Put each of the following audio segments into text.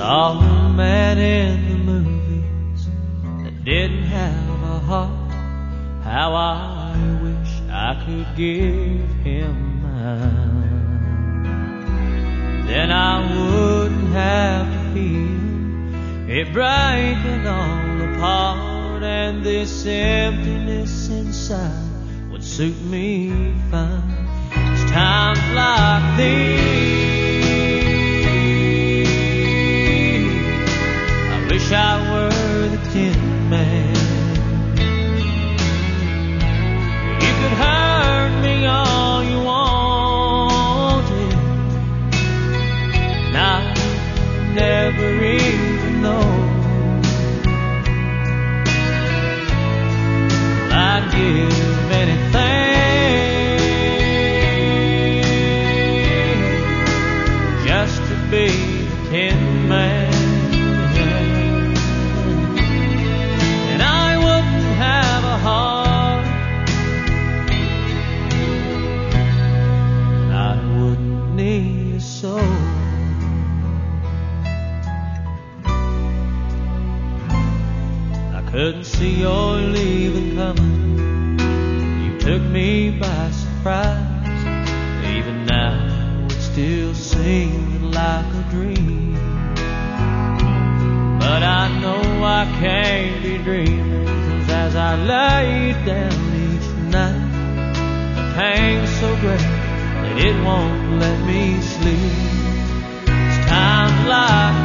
saw a man in the movies that didn't have a heart. How I wish I could give him mine. Then I wouldn't have to feel it breaking all apart, and this emptiness inside would suit me fine. It's times like these I wish I were the Tin Man. You could hurt me all you wanted, and I'd never even know. I'd give anything just to be the Tin Man. And I wouldn't have a heart, and I wouldn't need a soul. I couldn't see your leaving coming. You took me by surprise. Even now it still seems like a dream, but I know I can't be dreaming, 'cause as I lay down each night, the pain's so great that it won't let me sleep. It's times like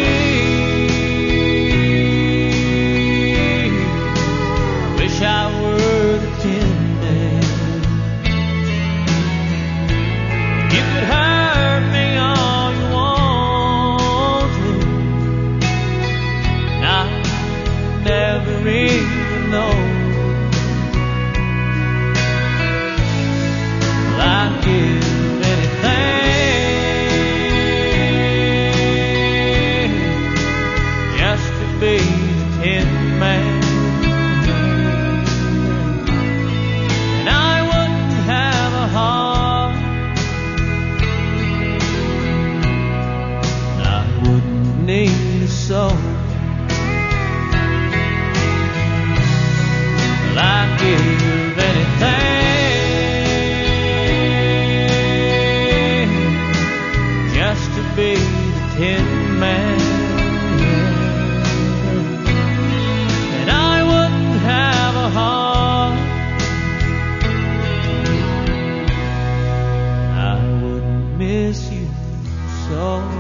these I wish I were the Tin Man. You could hurt me all you wanted, and I'd never even know. Well, I'd give anything just to be the Tin Man. And I wouldn't have a heart, and I wouldn't need a soul. Well, I'd give anything just to be the Tin Man. And I wouldn't have a heart, I wouldn't miss you so.